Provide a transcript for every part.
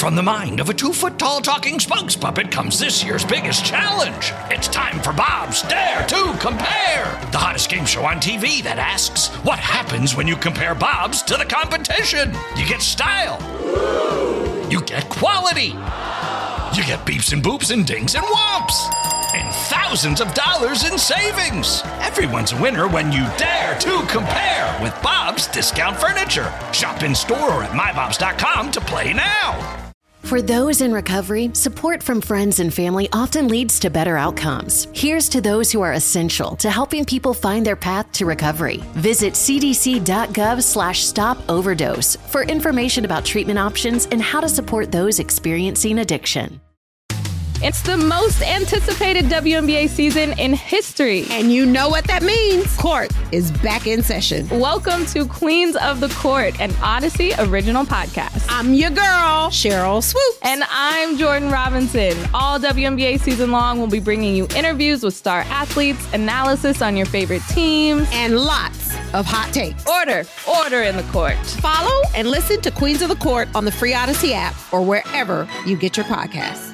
From the mind of a 2-foot-tall talking spokes puppet comes this year's biggest challenge. It's time for Bob's Dare to Compare, the hottest game show on TV that asks, what happens when you compare Bobs to the competition? You get style. You get quality. You get beeps and boops and dings and whomps. And thousands of dollars in savings. Everyone's a winner when you dare to compare with Bob's Discount Furniture. Shop in store or at mybobs.com to play now. For those in recovery, support from friends and family often leads to better outcomes. Here's to those who are essential to helping people find their path to recovery. Visit cdc.gov/stop-overdose for information about treatment options and how to support those experiencing addiction. It's the most anticipated WNBA season in history. And you know what that means. Court is back in session. Welcome to Queens of the Court, an Odyssey original podcast. I'm your girl, Cheryl Swoops. And I'm Jordan Robinson. All WNBA season long, we'll be bringing you interviews with star athletes, analysis on your favorite teams, and lots of hot takes. Order in the court. Follow and listen to Queens of the Court on the free Odyssey app or wherever you get your podcasts.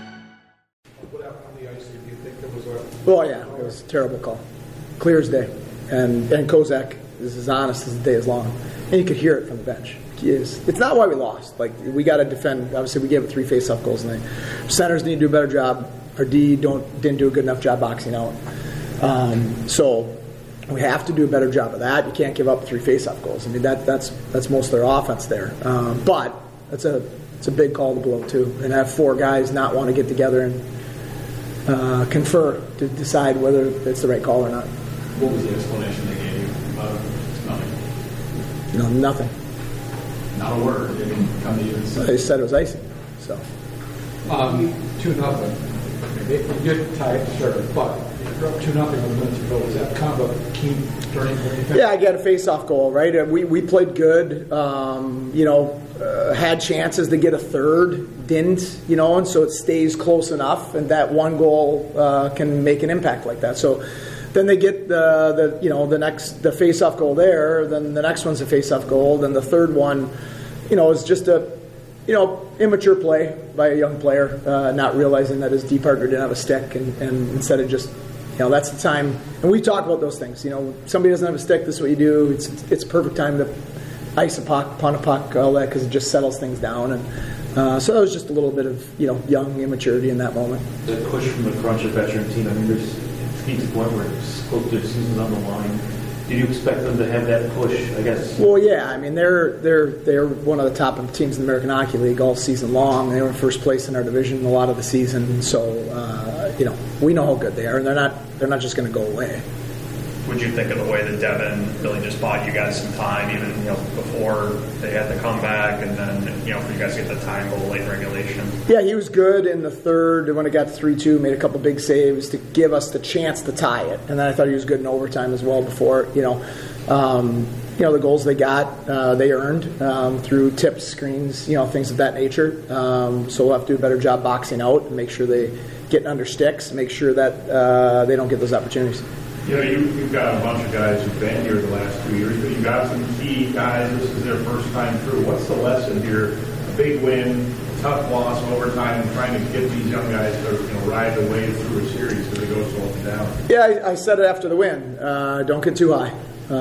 Well, yeah, it was a terrible call. Clear as day. And Kozak is as honest as the day is long. And you could hear it from the bench. It's not why we lost. Like, we got to defend. Obviously, we gave up 3 face-off goals tonight. Centers need to do a better job. Our D didn't do a good enough job boxing out. So we have to do a better job of that. You can't give up 3 face-off goals. I mean, that's most of their offense there. But it's a big call to blow, too. And have 4 guys not want to get together and confer to decide whether it's the right call or not. What was the explanation they gave you about nothing? Nothing. Not a word. They didn't come to you and say. They said it was icing. So 2-0. You get tied, sure, but you're up 2-0 with a minute to go. Is that kind of a key turning point? Yeah, I got a face-off goal, right? We played good. Had chances to get a third, didn't, and so it stays close enough, and that one goal can make an impact like that. So then they get the face-off goal there, then the next one's a face-off goal, then the third one, is just a immature play by a young player, not realizing that his D partner didn't have a stick, and instead of just, that's the time. And we talk about those things. Somebody doesn't have a stick, this is what you do. It's a perfect time to ice a puck, punt a puck, all that, because it just settles things down. And so that was just a little bit of young immaturity in that moment. The push from the Crunch, a veteran team. I mean, there's a point where it's close to seasons on the line. Did you expect them to have that push? I guess. Well, yeah. I mean, they're one of the top teams in the American Hockey League all season long. They were in first place in our division a lot of the season. So we know how good they are, and they're not just going to go away. Would you think of the way that Devin really just bought you guys some time, even before they had the comeback, and then for you guys to get the time goal late in regulation? Yeah, he was good in the third when it got to 3-2. Made a couple big saves to give us the chance to tie it, and then I thought he was good in overtime as well. Before the goals they got, they earned through tips, screens, things of that nature. So we'll have to do a better job boxing out and make sure they get under sticks, make sure that they don't get those opportunities. You've got a bunch of guys who've been here the last 2 years, but you've got some key guys. This is their first time through. What's the lesson here? A big win, tough loss, overtime, and trying to get these young guys to ride the wave through a series because they go so up and down. Yeah, I said it after the win. Don't get too high.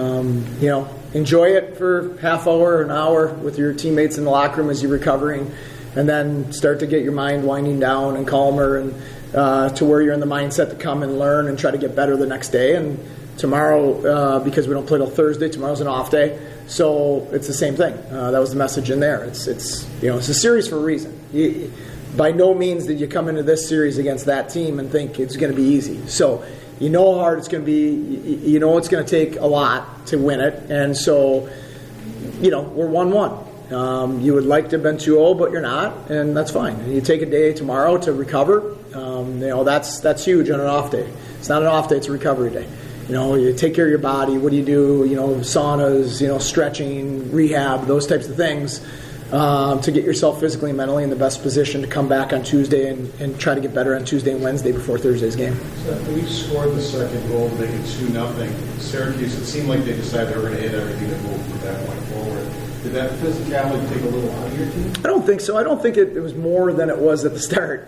Enjoy it for half hour, an hour with your teammates in the locker room as you're recovering, and then start to get your mind winding down and calmer and to where you're in the mindset to come and learn and try to get better the next day. And tomorrow, because we don't play till Thursday, tomorrow's an off day, so it's the same thing. That was the message in there. It's a series for a reason. By no means did you come into this series against that team and think it's going to be easy. So you know how hard it's going to be. You know it's going to take a lot to win it, and so we're 1-1. You would like to have been 2-0, but you're not, and that's fine. And you take a day tomorrow to recover. That's huge on an off day. It's not an off day; it's a recovery day. You take care of your body. What do you do? Saunas, stretching, rehab, those types of things to get yourself physically and mentally in the best position to come back on Tuesday and try to get better on Tuesday and Wednesday before Thursday's game. So we scored the second goal to make it 2-0. Syracuse, it seemed like they decided they were going to hit everything that moved from that point forward. Did Did that physicality take a little out of your team? I don't think so. I don't think it was more than it was at the start,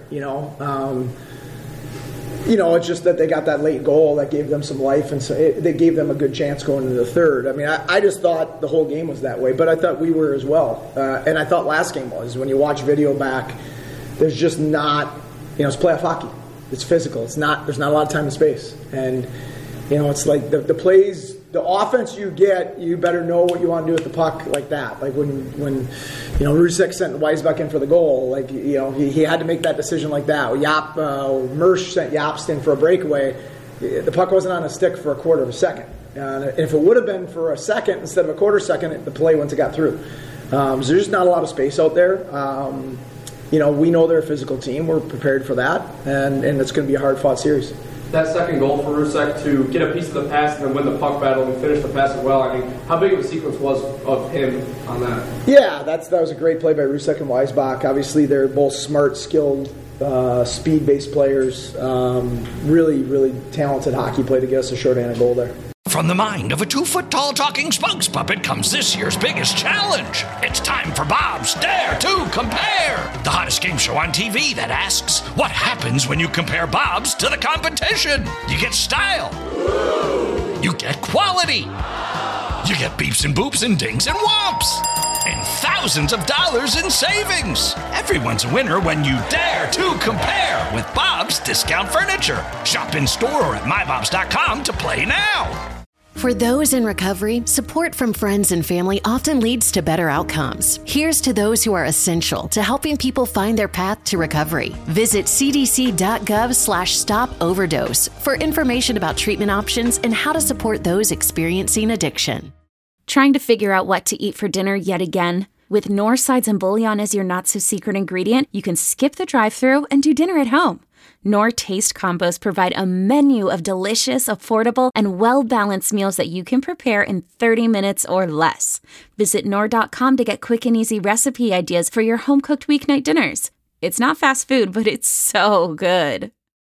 it's just that they got that late goal that gave them some life, and so they gave them a good chance going into the third. I mean, I just thought the whole game was that way, but I thought we were as well. And I thought last game was. When you watch video back, there's just not, it's playoff hockey. It's physical. There's not a lot of time and space. And, it's like the plays, the offense you get, you better know what you want to do with the puck like that. Like when Rusek sent Weisbeck in for the goal, he had to make that decision like that. Mersch sent Jobst in for a breakaway. The puck wasn't on a stick for a quarter of a second. And if it would have been for a second instead of a quarter second, the play wouldn't have got through. So there's just not a lot of space out there. We know they're a physical team. We're prepared for that, and it's going to be a hard-fought series. That second goal for Rusek to get a piece of the pass and then win the puck battle and finish the pass as well, I mean, how big of a sequence was of him on that? Yeah, that was a great play by Rusek and Weisbach. Obviously, they're both smart, skilled, speed-based players. Really, really talented hockey play to get us a shorthanded goal there. From the mind of a 2-foot-tall talking spokes puppet comes this year's biggest challenge. It's time for Bob's Dare to Compare, the hottest game show on TV that asks, what happens when you compare Bob's to the competition? You get style. You get quality. You get beeps and boops and dings and whomps. And thousands of dollars in savings. Everyone's a winner when you dare to compare with Bob's Discount Furniture. Shop in store or at mybobs.com to play now. For those in recovery, support from friends and family often leads to better outcomes. Here's to those who are essential to helping people find their path to recovery. Visit cdc.gov/stop-overdose for information about treatment options and how to support those experiencing addiction. Trying to figure out what to eat for dinner yet again? With Knorr sides and bouillon as your not-so-secret ingredient, you can skip the drive-thru and do dinner at home. Knorr Taste Combos provide a menu of delicious, affordable, and well-balanced meals that you can prepare in 30 minutes or less. Visit Knorr.com to get quick and easy recipe ideas for your home-cooked weeknight dinners. It's not fast food, but it's so good.